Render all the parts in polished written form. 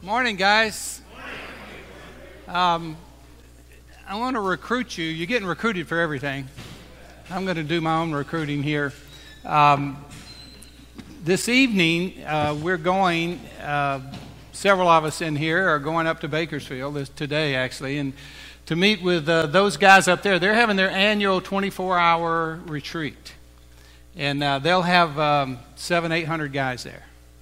Morning, guys. I want to recruit you. You're getting recruited for everything. I'm going to do my own recruiting here. This evening, we're going, several of us in here are going up to Bakersfield today, actually, and to meet with those guys up there. They're having their annual 24-hour retreat, and they'll have 800 guys there.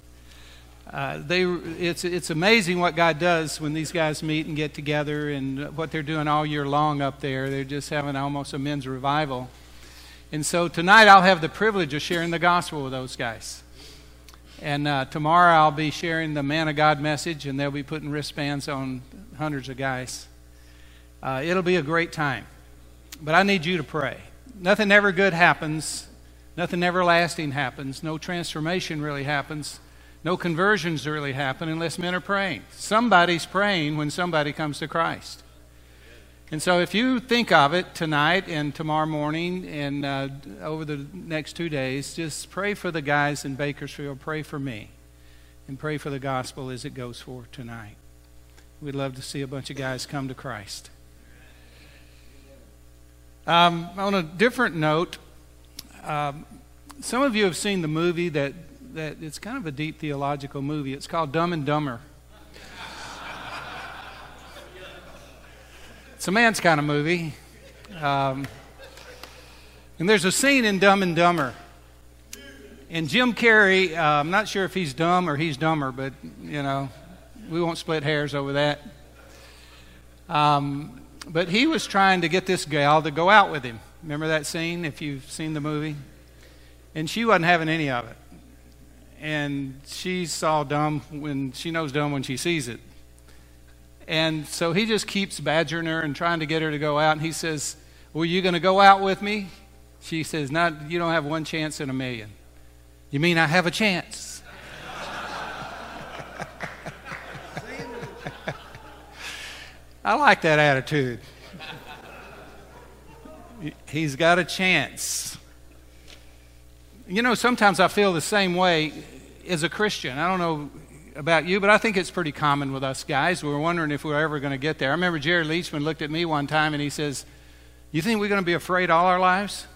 It's amazing what God does when these guys meet and get together, and what they're doing all year long up there. They're just having almost a men's revival. And so tonight I'll have the privilege of sharing the gospel with those guys. And tomorrow I'll be sharing the Man of God message, and they'll be putting wristbands on hundreds of guys. It'll be a great time. But I need you to pray. Nothing ever good happens. Nothing everlasting happens. No transformation really happens. No conversions really happen unless men are praying. Somebody's praying when somebody comes to Christ. And so if you think of it tonight and tomorrow morning and over the next 2 days, just pray for the guys in Bakersfield, pray for me, and pray for the gospel as it goes forth tonight. We'd love to see a bunch of guys come to Christ. On a different note, some of you have seen the movie that it's kind of a deep theological movie. It's called Dumb and Dumber. It's a man's kind of movie. And there's a scene in Dumb and Dumber. And Jim Carrey, I'm not sure if he's dumb or he's dumber, but, you know, we won't split hairs over that. But he was trying to get this gal to go out with him. Remember that scene, if you've seen the movie? And she wasn't having any of it. And she saw dumb when she knows dumb when she sees it. And so he just keeps badgering her and trying to get her to go out. And he says, "Well, you going to go out with me?" She says, "Not. You don't have one chance in a million." "You mean I have a chance?" I like that attitude. He's got a chance. You know, sometimes I feel the same way as a Christian. I don't know about you, but I think it's pretty common with us guys. We're wondering if we're ever going to get there. I remember Jerry Leachman looked at me one time and he says, "You think we're going to be afraid all our lives?"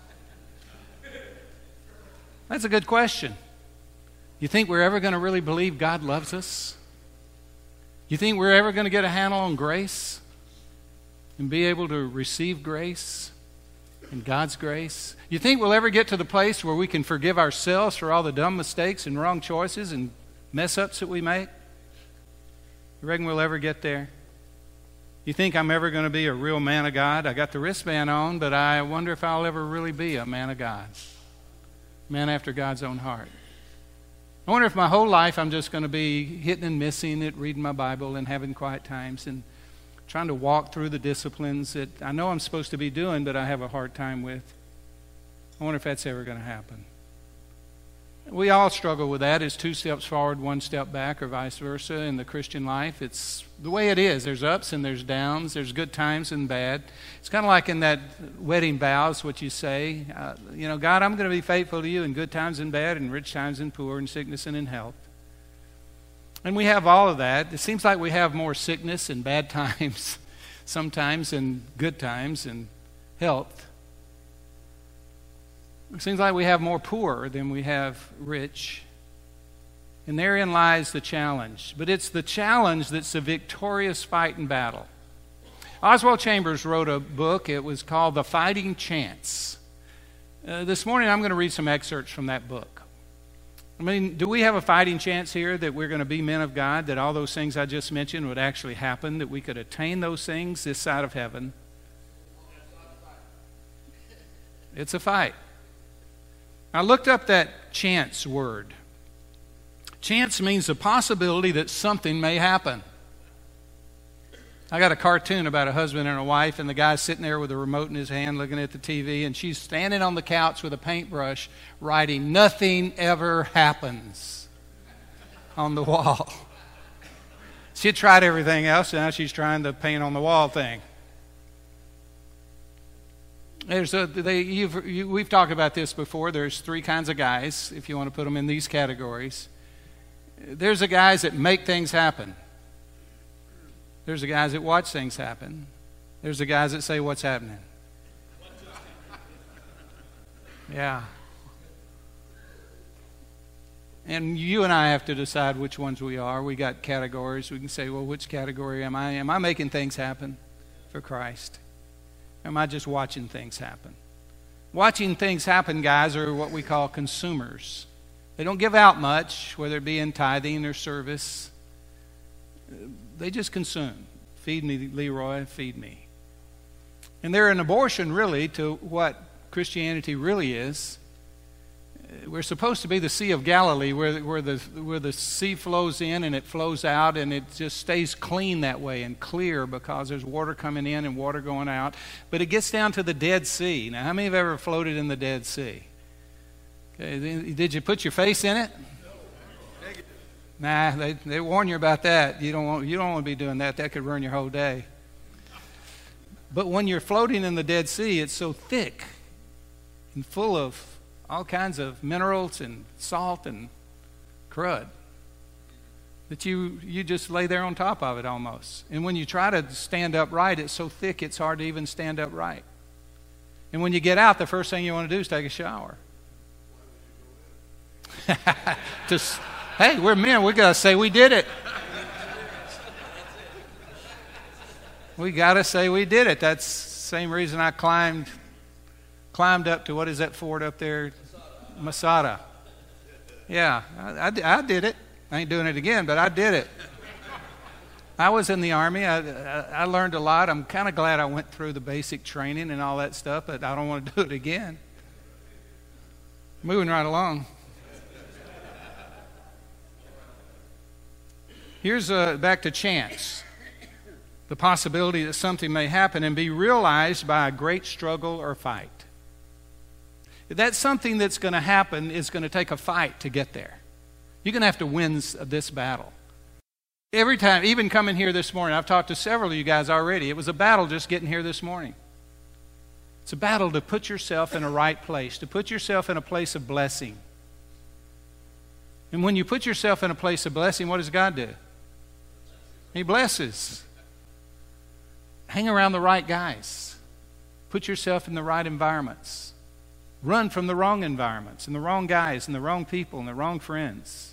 That's a good question. You think we're ever going to really believe God loves us? You think we're ever going to get a handle on grace and be able to receive grace and God's grace? You think we'll ever get to the place where we can forgive ourselves for all the dumb mistakes and wrong choices and mess-ups that we make? You reckon we'll ever get there? You think I'm ever going to be a real man of God? I got the wristband on, but I wonder if I'll ever really be a man of God. Man after God's own heart. I wonder if my whole life I'm just going to be hitting and missing it, reading my Bible and having quiet times and trying to walk through the disciplines that I know I'm supposed to be doing, but I have a hard time with. I wonder if that's ever going to happen. We all struggle with that. It's 2 steps forward, 1 step back, or vice versa in the Christian life. It's the way it is. There's ups and there's downs. There's good times and bad. It's kind of like in that wedding vows, what you say. God, I'm going to be faithful to you in good times and bad, in rich times and poor, in sickness and in health. And we have all of that. It seems like we have more sickness and bad times sometimes and good times and health. It seems like we have more poor than we have rich. And therein lies the challenge. But it's the challenge that's a victorious fight and battle. Oswald Chambers wrote a book. It was called The Fighting Chance. This morning I'm going to read some excerpts from that book. I mean, do we have a fighting chance here that we're going to be men of God, that all those things I just mentioned would actually happen, that we could attain those things this side of heaven? It's a fight. I looked up that chance word. Chance means the possibility that something may happen. I got a cartoon about a husband and a wife, and the guy's sitting there with a remote in his hand looking at the TV, and she's standing on the couch with a paintbrush writing, "Nothing ever happens," on the wall. She had tried everything else, and now she's trying the paint on the wall thing. We've talked about this before. There's 3 kinds of guys, if you want to put them in these categories. There's the guys that make things happen. There's the guys that watch things happen. There's the guys that say, what's happening? Yeah. And you and I have to decide which ones we are. We got categories. We can say, well, which category am I? Am I making things happen for Christ? Am I just watching things happen? Watching things happen, guys, are what we call consumers. They don't give out much, whether it be in tithing or service. They just consume. Feed me, Leroy, feed me. And they're an abortion, really, to what Christianity really is. We're supposed to be the Sea of Galilee, where the sea flows in and it flows out, and it just stays clean that way and clear because there's water coming in and water going out. But it gets down to the Dead Sea. Now, how many have ever floated in the Dead Sea? Okay, did you put your face in it? Nah, they warn you about that. You don't want to be doing that. That could ruin your whole day. But when you're floating in the Dead Sea, it's so thick and full of all kinds of minerals and salt and crud that you just lay there on top of it almost. And when you try to stand upright, it's so thick it's hard to even stand upright. And when you get out, the first thing you want to do is take a shower. Just, hey, we're men. We got to say we did it. We got to say we did it. That's the same reason I climbed up to, what is that fort up there? Masada. Yeah, I did it. I ain't doing it again, but I did it. I was in the Army. I learned a lot. I'm kind of glad I went through the basic training and all that stuff, but I don't want to do it again. Moving right along. Here's back to chance. The possibility that something may happen and be realized by a great struggle or fight. That's something that's going to happen is going to take a fight to get there. You're going to have to win this battle. Every time, even coming here this morning, I've talked to several of you guys already. It was a battle just getting here this morning. It's a battle to put yourself in a right place, to put yourself in a place of blessing. And when you put yourself in a place of blessing, what does God do? He blesses. Hang around the right guys. Put yourself in the right environments. Run from the wrong environments and the wrong guys and the wrong people and the wrong friends.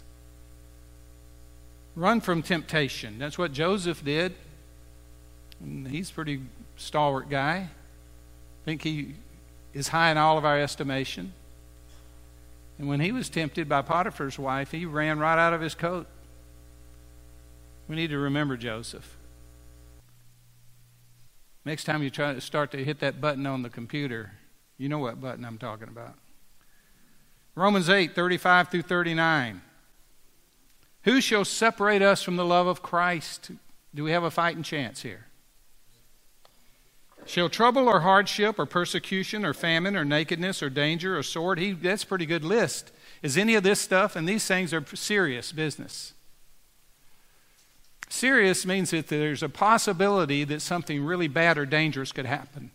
Run from temptation. That's what Joseph did. And he's a pretty stalwart guy. I think he is high in all of our estimation. And when he was tempted by Potiphar's wife, he ran right out of his coat. We need to remember Joseph. Next time you try to start to hit that button on the computer, you know what button I'm talking about. Romans 8:35 through 39. Who shall separate us from the love of Christ? Do we have a fighting chance here? Shall trouble or hardship or persecution or famine or nakedness or danger or sword? That's a pretty good list. Is any of this stuff, and these things are serious business. Serious means that there's a possibility that something really bad or dangerous could happen.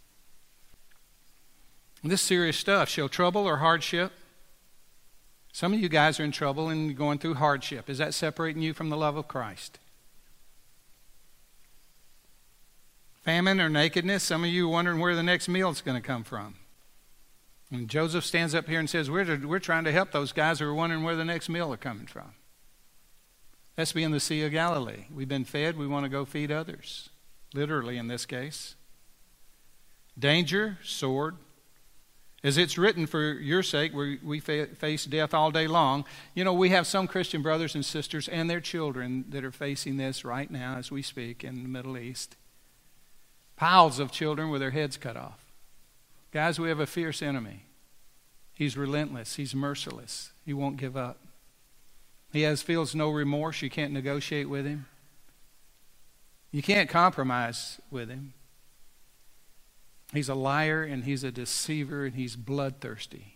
This serious stuff. Shall trouble or hardship? Some of you guys are in trouble and going through hardship. Is that separating you from the love of Christ? Famine or nakedness? Some of you are wondering where the next meal is going to come from. And Joseph stands up here and says, we're trying to help those guys who are wondering where the next meal are coming from. That's being the Sea of Galilee. We've been fed. We want to go feed others. Literally in this case. Danger, sword. As it's written, for your sake, we face death all day long. You know, we have some Christian brothers and sisters and their children that are facing this right now as we speak in the Middle East. Piles of children with their heads cut off. Guys, we have a fierce enemy. He's relentless. He's merciless. He won't give up. He feels no remorse. You can't negotiate with him. You can't compromise with him. He's a liar and he's a deceiver and he's bloodthirsty.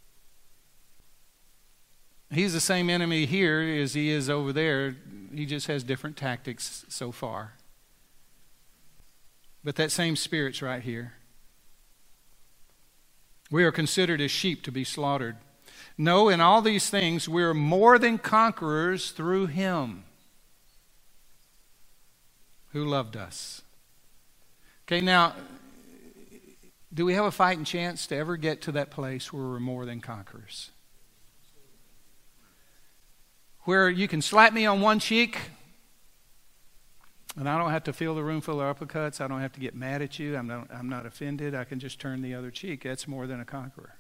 He's the same enemy here as he is over there. He just has different tactics so far. But that same spirit's right here. We are considered as sheep to be slaughtered. No, in all these things we are more than conquerors through him who loved us. Okay, now, do we have a fighting chance to ever get to that place where we're more than conquerors? Where you can slap me on one cheek, and I don't have to fill the room full of uppercuts. I don't have to get mad at you. I'm not offended. I can just turn the other cheek. That's more than a conqueror.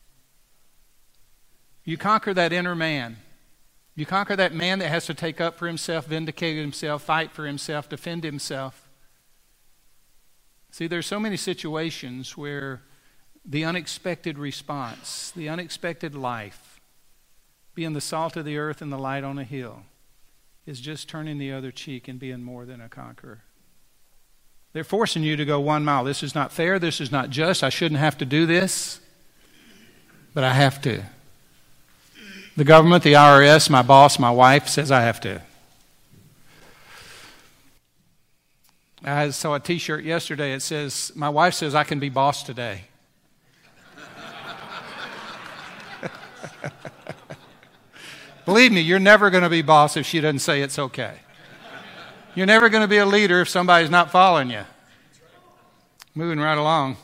You conquer that inner man. You conquer that man that has to take up for himself, vindicate himself, fight for himself, defend himself. See, there's so many situations where the unexpected response, the unexpected life, being the salt of the earth and the light on a hill, is just turning the other cheek and being more than a conqueror. They're forcing you to go 1 mile. This is not fair. This is not just. I shouldn't have to do this, but I have to. The government, the IRS, my boss, my wife says I have to. I saw a T-shirt yesterday. It says, my wife says I can be boss today. Believe me, you're never going to be boss if she doesn't say it's okay. You're never going to be a leader if somebody's not following you. Moving right along.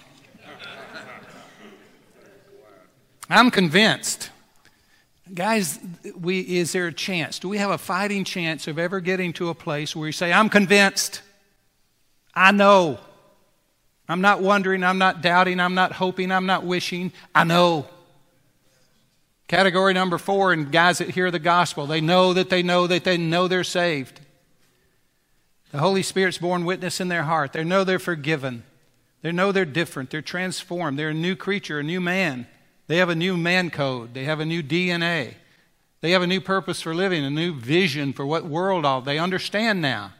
I'm convinced. Guys, is there a chance? Do we have a fighting chance of ever getting to a place where you say, I'm convinced. I know. I'm not wondering. I'm not doubting. I'm not hoping. I'm not wishing. I know. Category number 4, and guys that hear the gospel, they know that they know that they know they're saved. The Holy Spirit's borne witness in their heart. They know they're forgiven. They know they're different. They're transformed. They're a new creature, a new man. They have a new man code. They have a new DNA. They have a new purpose for living, a new vision for what world all. They understand now.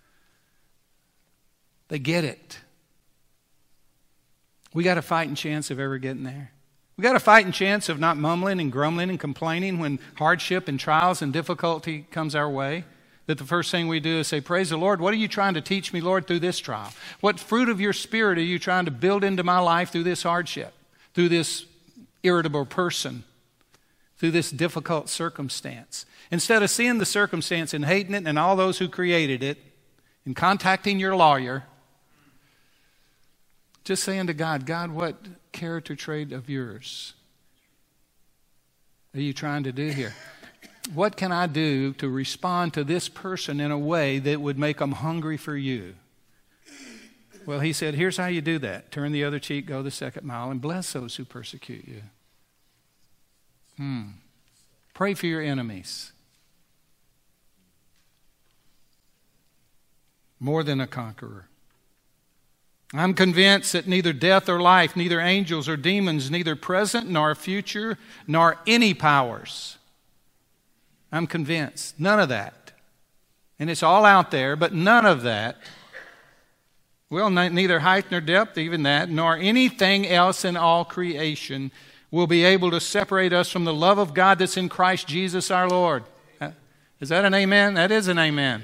They get it. We got a fighting chance of ever getting there. We got a fighting chance of not mumbling and grumbling and complaining when hardship and trials and difficulty comes our way. That the first thing we do is say, praise the Lord. What are you trying to teach me, Lord, through this trial? What fruit of your Spirit are you trying to build into my life through this hardship, through this irritable person, through this difficult circumstance? Instead of seeing the circumstance and hating it and all those who created it and contacting your lawyer, just saying to God, God, what character trait of yours are you trying to do here? What can I do to respond to this person in a way that would make them hungry for you? Well, he said, here's how you do that. Turn the other cheek, go the second mile, and bless those who persecute you. Pray for your enemies. More than a conqueror. I'm convinced that neither death or life, neither angels or demons, neither present nor future, nor any powers. I'm convinced. None of that. And it's all out there, but none of that. Well, neither height nor depth, even that, nor anything else in all creation will be able to separate us from the love of God that's in Christ Jesus our Lord. Is that an amen? That is an amen.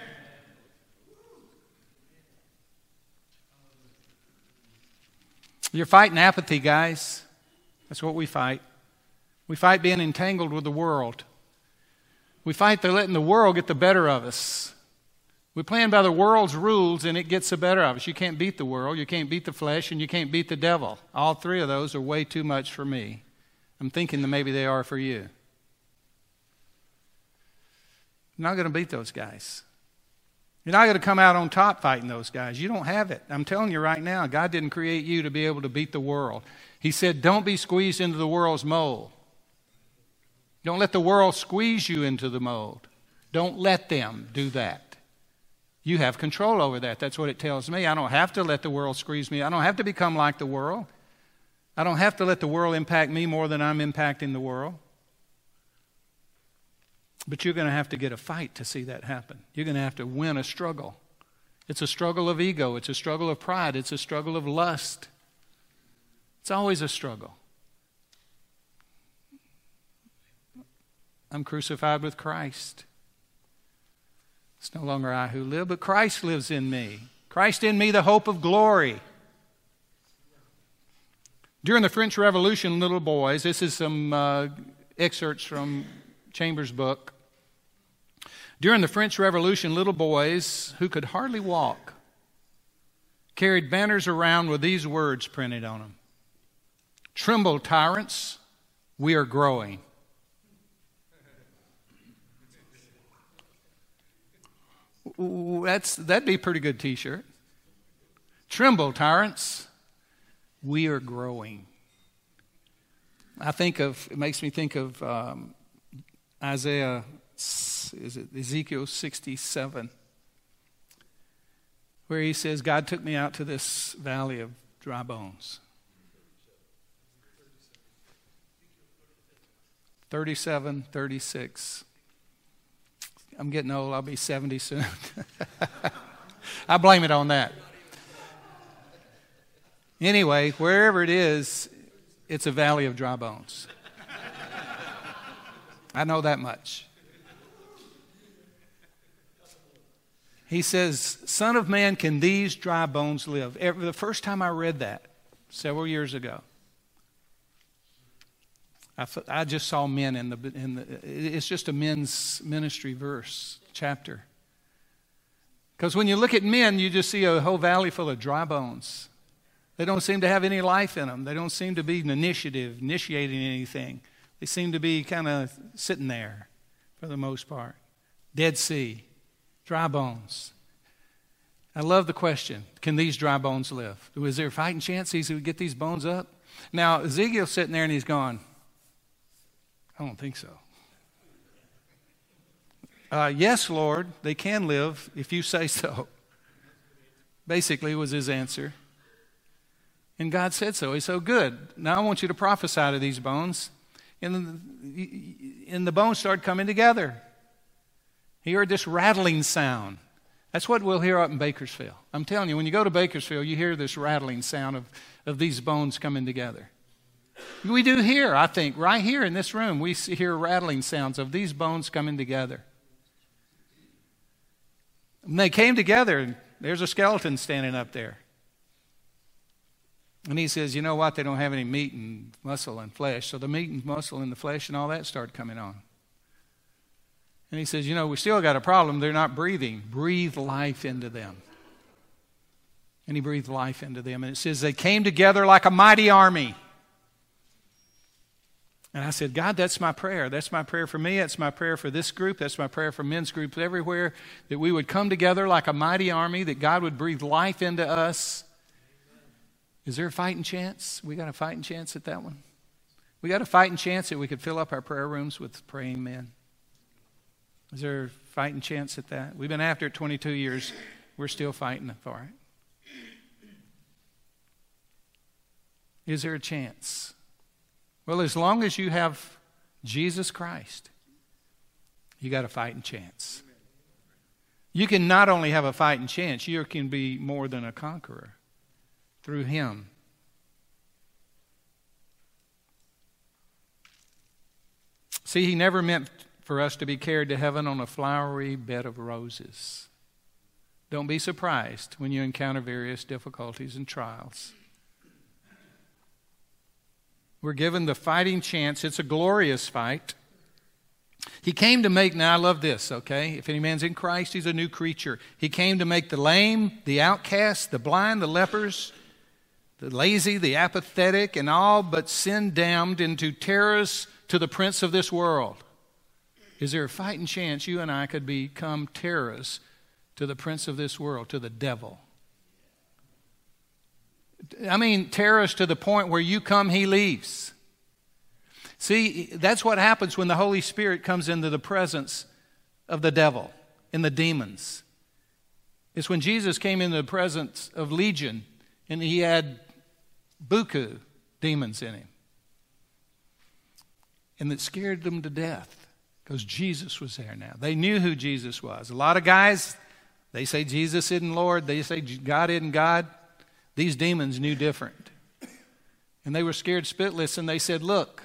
You're fighting apathy, guys. That's what we fight. We fight being entangled with the world. We fight letting the world get the better of us. We're playing by the world's rules and it gets the better of us. You can't beat the world, you can't beat the flesh, and you can't beat the devil. All three of those are way too much for me. I'm thinking that maybe they are for you. I'm not going to beat those guys. You're not going to come out on top fighting those guys. You don't have it. I'm telling you right now, God didn't create you to be able to beat the world. He said, don't be squeezed into the world's mold. Don't let the world squeeze you into the mold. Don't let them do that. You have control over that. That's what it tells me. I don't have to let the world squeeze me. I don't have to become like the world. I don't have to let the world impact me more than I'm impacting the world. But you're going to have to get a fight to see that happen. You're going to have to win a struggle. It's a struggle of ego. It's a struggle of pride. It's a struggle of lust. It's always a struggle. I'm crucified with Christ. It's no longer I who live, but Christ lives in me. Christ in me, the hope of glory. During the French Revolution, little boys, this is some excerpts from Chambers' book. During the French Revolution, little boys who could hardly walk carried banners around with these words printed on them. Tremble, tyrants, we are growing. That'd be a pretty good t-shirt. Tremble, tyrants, we are growing. It makes me think of Ezekiel 67, where he says, God took me out to this valley of dry bones. 37, 36. I'm getting old. I'll be 70 soon. I blame it on that. Anyway, wherever it is, it's a valley of dry bones. I know that much. He says, Son of man, can these dry bones live? The first time I read that, several years ago, I just saw men it's just a men's ministry verse, chapter. Because when you look at men, you just see a whole valley full of dry bones. They don't seem to have any life in them. They don't seem to be initiating anything. They seem to be kind of sitting there for the most part. Dead Sea, dry bones. I love the question, can these dry bones live? Is there a fighting chance he would get these bones up? Now, Ezekiel's sitting there and he's going, I don't think so. Yes, Lord, they can live if you say so. Basically was his answer. And God said so. He said, good. Now I want you to prophesy to these bones. And the bones started coming together. He heard this rattling sound. That's what we'll hear up in Bakersfield. I'm telling you, when you go to Bakersfield, you hear this rattling sound of these bones coming together. We do here, I think, right here in this room, we hear rattling sounds of these bones coming together. When they came together, and there's a skeleton standing up there. And he says, you know what? They don't have any meat and muscle and flesh. So the meat and muscle and the flesh and all that started coming on. And he says, you know, we still got a problem. They're not breathing. Breathe life into them. And he breathed life into them. And it says they came together like a mighty army. And I said, God, that's my prayer. That's my prayer for me. That's my prayer for this group. That's my prayer for men's groups everywhere, that we would come together like a mighty army, that God would breathe life into us. Is there a fighting chance? We got a fighting chance at that one? We got a fighting chance that we could fill up our prayer rooms with praying men? Is there a fighting chance at that? We've been after it 22 years. We're still fighting for it. Is there a chance? Well, as long as you have Jesus Christ, you got a fighting chance. You can not only have a fighting chance, you can be more than a conqueror through Him. See, He never meant for us to be carried to heaven on a flowery bed of roses. Don't be surprised when you encounter various difficulties and trials. We're given the fighting chance. It's a glorious fight. He came to make, now I love this, okay? If any man's in Christ, he's a new creature. He came to make the lame, the outcast, the blind, the lepers, the lazy, the apathetic, and all but sin damned into terrors to the prince of this world. Is there a fighting chance you and I could become terrorists to the prince of this world, to the devil? I mean, terrorists to the point where you come, he leaves. See, that's what happens when the Holy Spirit comes into the presence of the devil and the demons. It's when Jesus came into the presence of Legion and he had buku demons in him. And it scared them to death because Jesus was there now. They knew who Jesus was. A lot of guys, they say Jesus isn't Lord. They say God isn't God. These demons knew different. And they were scared spitless, and they said, look,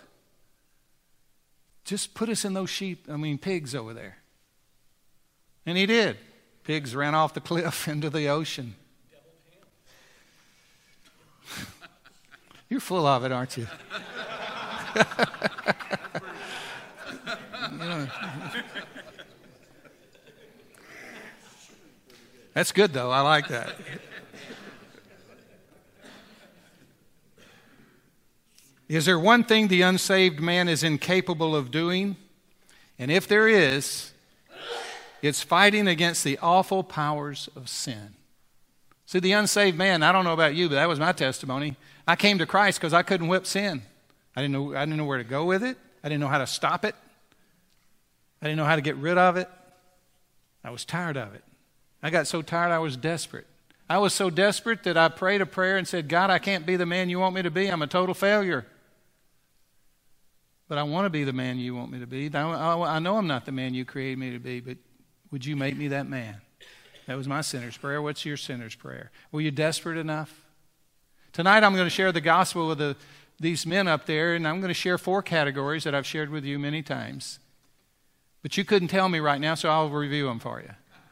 just put us in those pigs over there. And he did. Pigs ran off the cliff into the ocean. You're full of it, aren't you? That's good, though. I like that. Is there one thing the unsaved man is incapable of doing? And if there is, it's fighting against the awful powers of sin. See, the unsaved man, I don't know about you, but that was my testimony. I came to Christ because I couldn't whip sin. I didn't know where to go with it. I didn't know how to stop it. I didn't know how to get rid of it. I was tired of it. I got so tired I was desperate. I was so desperate that I prayed a prayer and said, God, I can't be the man you want me to be. I'm a total failure. But I want to be the man you want me to be. I know I'm not the man you created me to be, but would you make me that man? That was my sinner's prayer. What's your sinner's prayer? Were you desperate enough? Tonight I'm going to share the gospel with these men up there, and I'm going to share 4 categories that I've shared with you many times. But you couldn't tell me right now, so I'll review them for you.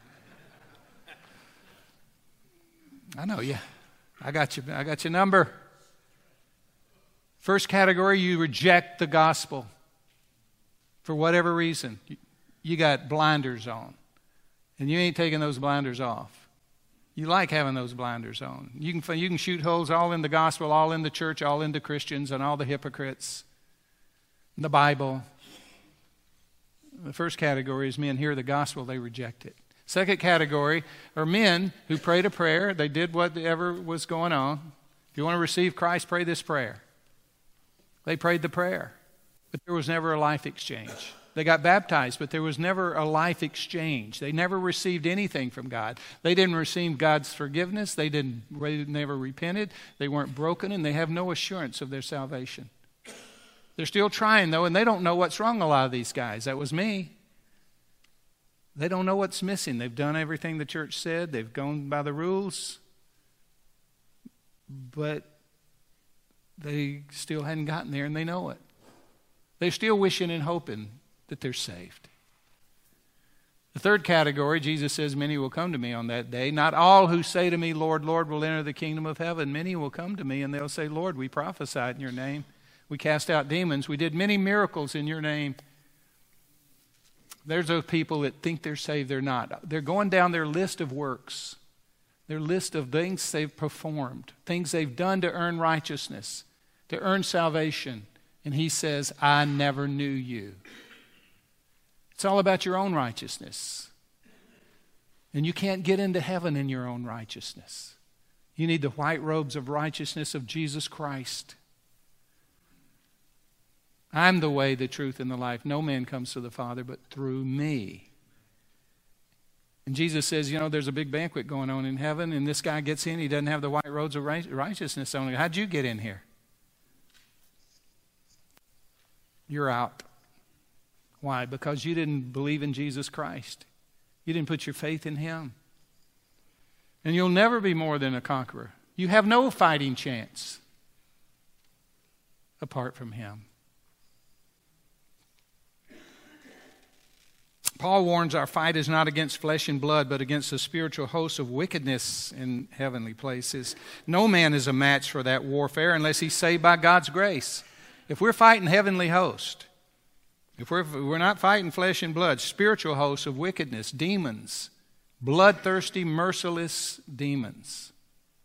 I know you. I got your number. First category, you reject the gospel for whatever reason. You got blinders on, and you ain't taking those blinders off. You like having those blinders on. You can shoot holes all in the gospel, all in the church, all into Christians and all the hypocrites, the Bible. The first category is men hear the gospel, they reject it. Second category are men who prayed a prayer. They did whatever was going on. If you want to receive Christ, pray this prayer. They prayed the prayer, but there was never a life exchange. They got baptized, but there was never a life exchange. They never received anything from God. They didn't receive God's forgiveness. They never repented. They weren't broken, and they have no assurance of their salvation. They're still trying, though, and they don't know what's wrong, a lot of these guys. That was me. They don't know what's missing. They've done everything the church said. They've gone by the rules, but they still hadn't gotten there, and they know it. They're still wishing and hoping that they're saved. The third category, Jesus says, many will come to me on that day. Not all who say to me, Lord, Lord, will enter the kingdom of heaven. Many will come to me, and they'll say, Lord, we prophesied in your name. We cast out demons. We did many miracles in your name. There's those people that think they're saved. They're not. They're going down their list of works, their list of things they've performed, things they've done to earn righteousness, to earn salvation. And he says, I never knew you. It's all about your own righteousness. And you can't get into heaven in your own righteousness. You need the white robes of righteousness of Jesus Christ. I'm the way, the truth, and the life. No man comes to the Father but through me. And Jesus says, there's a big banquet going on in heaven, and this guy gets in, he doesn't have the white robes of righteousness on. How'd you get in here? You're out. Why? Because you didn't believe in Jesus Christ. You didn't put your faith in him. And you'll never be more than a conqueror. You have no fighting chance apart from him. Paul warns our fight is not against flesh and blood, but against the spiritual hosts of wickedness in heavenly places. No man is a match for that warfare unless he's saved by God's grace. If we're fighting heavenly hosts, if we're not fighting flesh and blood, spiritual hosts of wickedness, demons, bloodthirsty, merciless demons.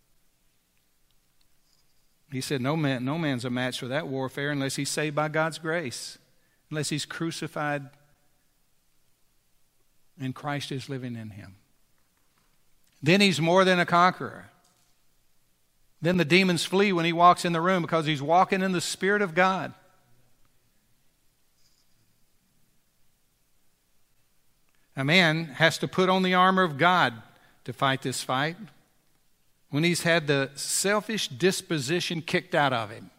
He said no man's a match for that warfare unless he's saved by God's grace, unless he's crucified and Christ is living in him. Then he's more than a conqueror. Then the demons flee when he walks in the room because he's walking in the Spirit of God. A man has to put on the armor of God to fight this fight when he's had the selfish disposition kicked out of him.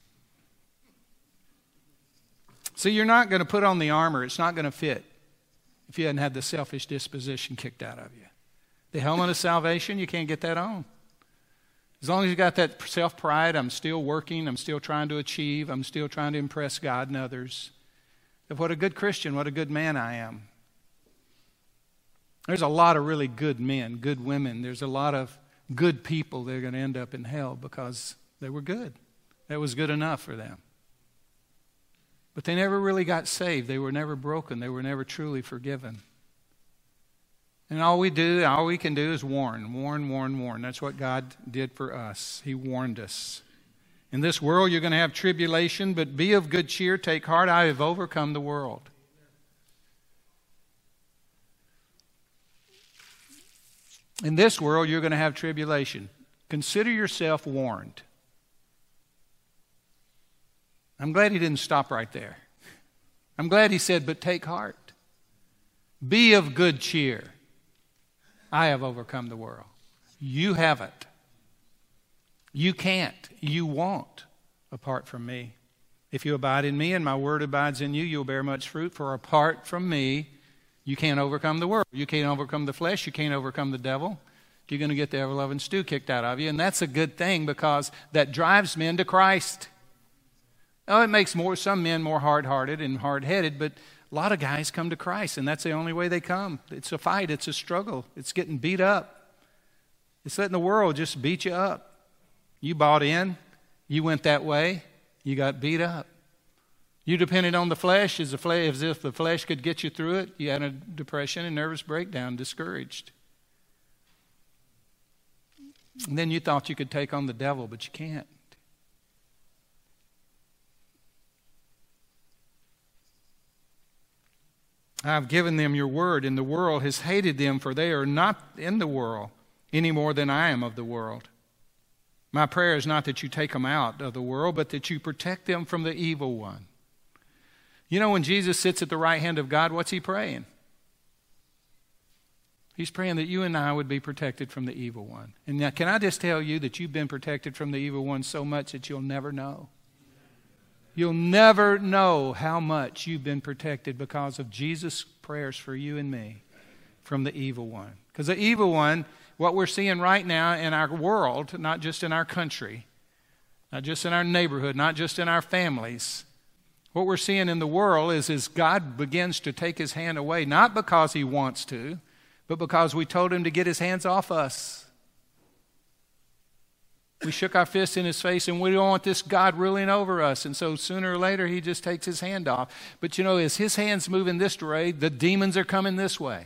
See, you're not going to put on the armor. It's not going to fit if you hadn't had the selfish disposition kicked out of you. The helmet of salvation, you can't get that on. As long as you got that self-pride, I'm still working, I'm still trying to achieve, I'm still trying to impress God and others. Of what a good Christian, what a good man I am. There's a lot of really good men, good women. There's a lot of good people that are going to end up in hell because they were good. That was good enough for them. But they never really got saved. They were never broken. They were never truly forgiven. And all we can do is warn. That's what God did for us. He warned us. In this world you're going to have tribulation, but be of good cheer, take heart, I have overcome the world. In this world you're going to have tribulation. Consider yourself warned. I'm glad he didn't stop right there. I'm glad he said, but take heart. Be of good cheer. I have overcome the world. You haven't. You can't. You won't apart from me. If you abide in me and my word abides in you, you'll bear much fruit. For apart from me, you can't overcome the world. You can't overcome the flesh. You can't overcome the devil. You're going to get the ever-loving stew kicked out of you. And that's a good thing because that drives men to Christ. Oh, it makes some men more hard-hearted and hard-headed, but a lot of guys come to Christ, and that's the only way they come. It's a fight. It's a struggle. It's getting beat up. It's letting the world just beat you up. You bought in. You went that way. You got beat up. You depended on the flesh as if the flesh could get you through it. You had a depression and nervous breakdown, discouraged. And then you thought you could take on the devil, but you can't. I've given them your word, and the world has hated them, for they are not in the world any more than I am of the world. My prayer is not that you take them out of the world, but that you protect them from the evil one. You know, when Jesus sits at the right hand of God, what's he praying? He's praying that you and I would be protected from the evil one. And now, can I just tell you that you've been protected from the evil one so much that you'll never know? You'll never know how much you've been protected because of Jesus' prayers for you and me from the evil one. Because the evil one, what we're seeing right now in our world, not just in our country, not just in our neighborhood, not just in our families, what we're seeing in the world is God begins to take his hand away, not because he wants to, but because we told him to get his hands off us. We shook our fists in his face, and we don't want this God ruling over us. And so sooner or later, he just takes his hand off. But you know, as his hand's moving this way, the demons are coming this way.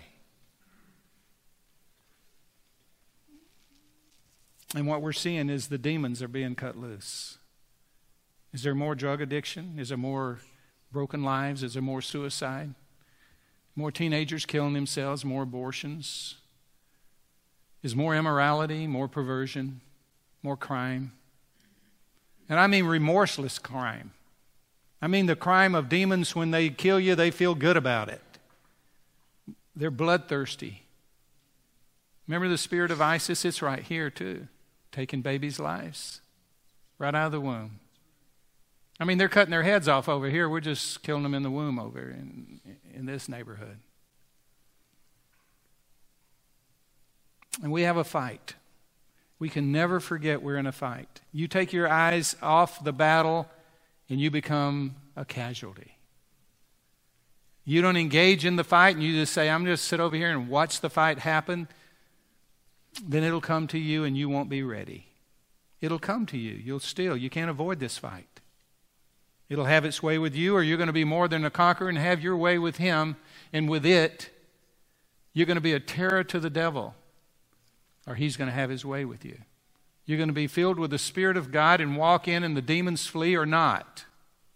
And what we're seeing is the demons are being cut loose. Is there more drug addiction? Is there more broken lives? Is there more suicide? More teenagers killing themselves? More abortions? Is more immorality? More perversion? More crime? And I mean remorseless crime. I mean the crime of demons. When they kill you, they feel good about it. They're bloodthirsty. Remember the spirit of ISIS? It's right here too. Taking babies' lives right out of the womb. I mean, they're cutting their heads off over here. We're just killing them in the womb over in this neighborhood. And we have a fight. We can never forget we're in a fight. You take your eyes off the battle and you become a casualty. You don't engage in the fight and you just say, I'm just sit over here and watch the fight happen. Then it'll come to you and you won't be ready. It'll come to you. You can't avoid this fight. It'll have its way with you, or you're going to be more than a conqueror and have your way with him, and with it, you're going to be a terror to the devil, or he's going to have his way with you. You're going to be filled with the Spirit of God and walk in and the demons flee or not.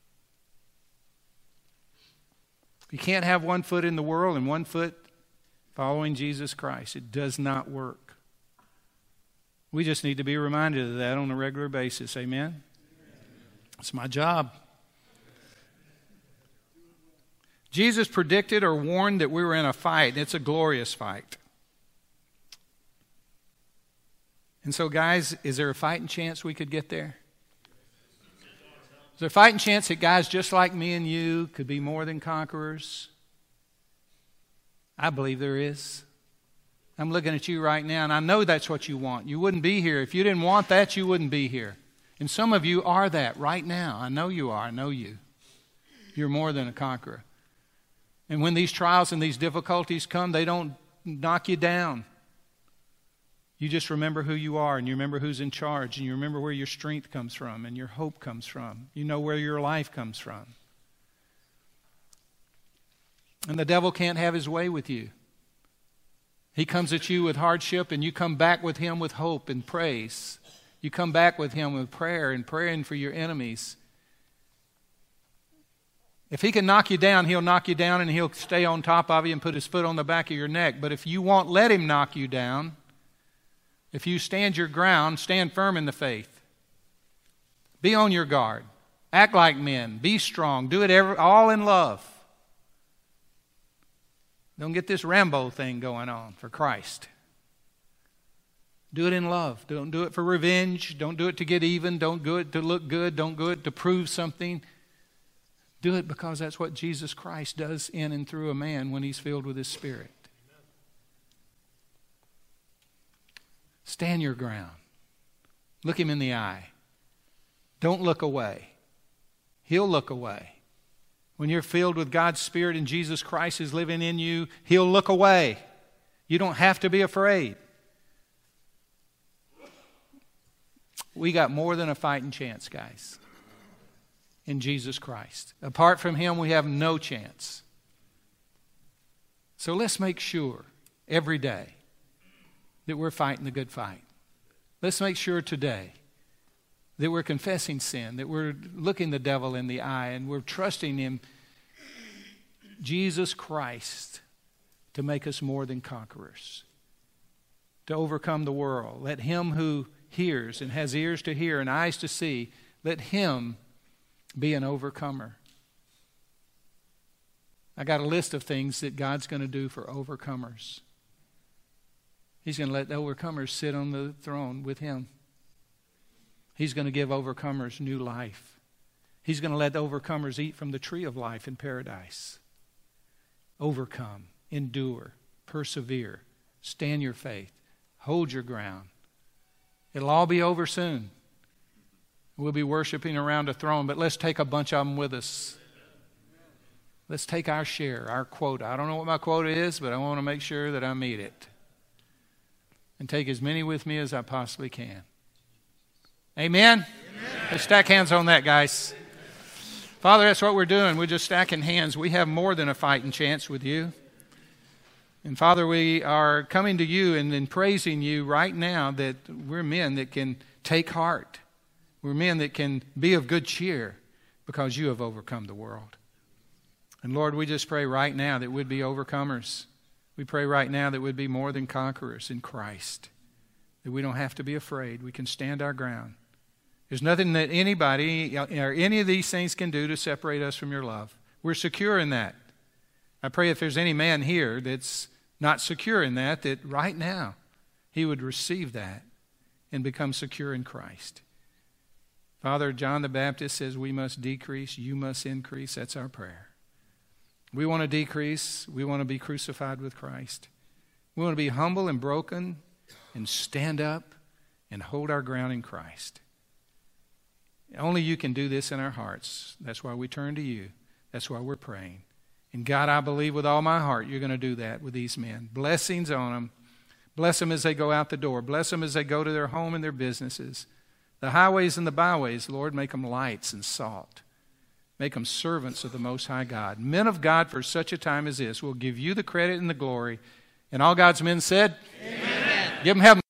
You can't have one foot in the world and one foot following Jesus Christ. It does not work. We just need to be reminded of that on a regular basis. Amen? It's my job. Jesus predicted or warned that we were in a fight, and it's a glorious fight. And so, guys, is there a fighting chance we could get there? Is there a fighting chance that guys just like me and you could be more than conquerors? I believe there is. I'm looking at you right now, and I know that's what you want. You wouldn't be here. If you didn't want that, you wouldn't be here. And some of you are that right now. I know you are. I know you. You're more than a conqueror. And when these trials and these difficulties come, they don't knock you down. You just remember who you are, and you remember who's in charge, and you remember where your strength comes from and your hope comes from. You know where your life comes from. And the devil can't have his way with you. He comes at you with hardship, and you come back with him with hope and praise. You come back with him with prayer and praying for your enemies. If he can knock you down, he'll knock you down, and he'll stay on top of you and put his foot on the back of your neck. But if you won't let him knock you down, if you stand your ground, stand firm in the faith. Be on your guard. Act like men. Be strong. Do it all in love. Don't get this Rambo thing going on for Christ. Do it in love. Don't do it for revenge. Don't do it to get even. Don't do it to look good. Don't do it to prove something. Do it because that's what Jesus Christ does in and through a man when he's filled with his Spirit. Stand your ground. Look him in the eye. Don't look away. He'll look away. When you're filled with God's Spirit and Jesus Christ is living in you, he'll look away. You don't have to be afraid. We got more than a fighting chance, guys, in Jesus Christ. Apart from him, we have no chance. So let's make sure every day that we're fighting the good fight. Let's make sure today that we're confessing sin, that we're looking the devil in the eye, and we're trusting him, Jesus Christ, to make us more than conquerors, to overcome the world. Let him who hears and has ears to hear and eyes to see, let him be an overcomer. I got a list of things that God's going to do for overcomers. He's going to let the overcomers sit on the throne with him. He's going to give overcomers new life. He's going to let the overcomers eat from the tree of life in paradise. Overcome, endure, persevere, stand your faith, hold your ground. It'll all be over soon. We'll be worshiping around a throne, but let's take a bunch of them with us. Let's take our share, our quota. I don't know what my quota is, but I want to make sure that I meet it. And take as many with me as I possibly can. Amen? Amen. Let's stack hands on that, guys. Father, that's what we're doing. We're just stacking hands. We have more than a fighting chance with you. And Father, we are coming to you and praising you right now that we're men that can take heart. We're men that can be of good cheer because you have overcome the world. And Lord, we just pray right now that we'd be overcomers. We pray right now that we'd be more than conquerors in Christ. That we don't have to be afraid. We can stand our ground. There's nothing that anybody or any of these things can do to separate us from your love. We're secure in that. I pray if there's any man here that's not secure in that, that right now he would receive that and become secure in Christ. Father, John the Baptist says we must decrease, you must increase. That's our prayer. We want to decrease. We want to be crucified with Christ. We want to be humble and broken and stand up and hold our ground in Christ. Only you can do this in our hearts. That's why we turn to you. That's why we're praying. And God, I believe with all my heart you're going to do that with these men. Blessings on them. Bless them as they go out the door. Bless them as they go to their home and their businesses. The highways and the byways, Lord, make them lights and salt. Make them servants of the Most High God. Men of God for such a time as this will give you the credit and the glory. And all God's men said, Amen. Give them heaven.